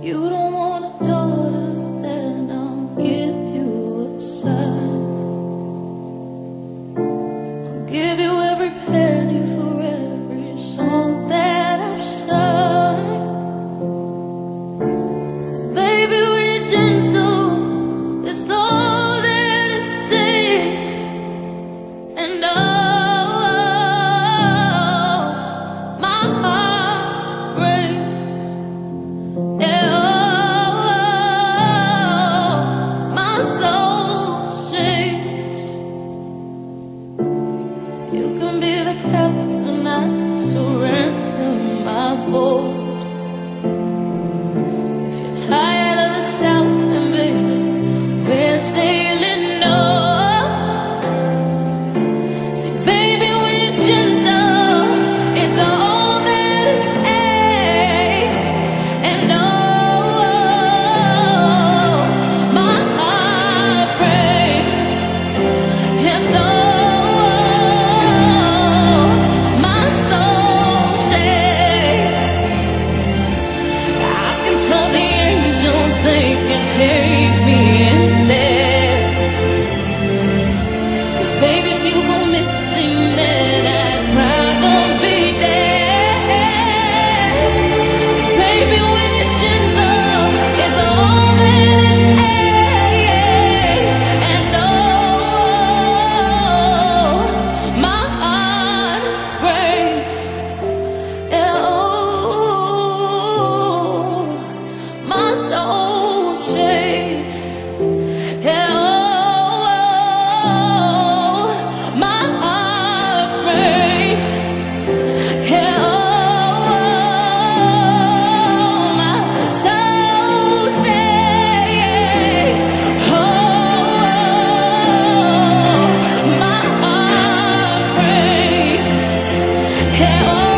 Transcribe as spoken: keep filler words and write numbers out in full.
You don't want a daughter, then I'll give you a son. I'll give you every penny for every song that I've sung. 'Cause baby, when you're gentle, it's all that it takes. And oh, my heart breaks. Yeah, oh, my soul shakes. You can be the captain, I surrender my boat. If you're tired of the south, then baby, we're sailing north. See, baby, when you're gentle, it's all that it takes. And oh, my heart breaks. Yes, oh, my soul shakes. I can tell the angels they can take me instead. 'Cause baby, if you go missing, then I'd rather be dead. See, baby, when you're gentle, it's all that it takes. And oh, my heart breaks. Yeah, oh, my soul shakes. Yeah, oh, my heart breaks. Yeah, oh, my soul shakes. Oh, my heart breaks. Yeah, oh.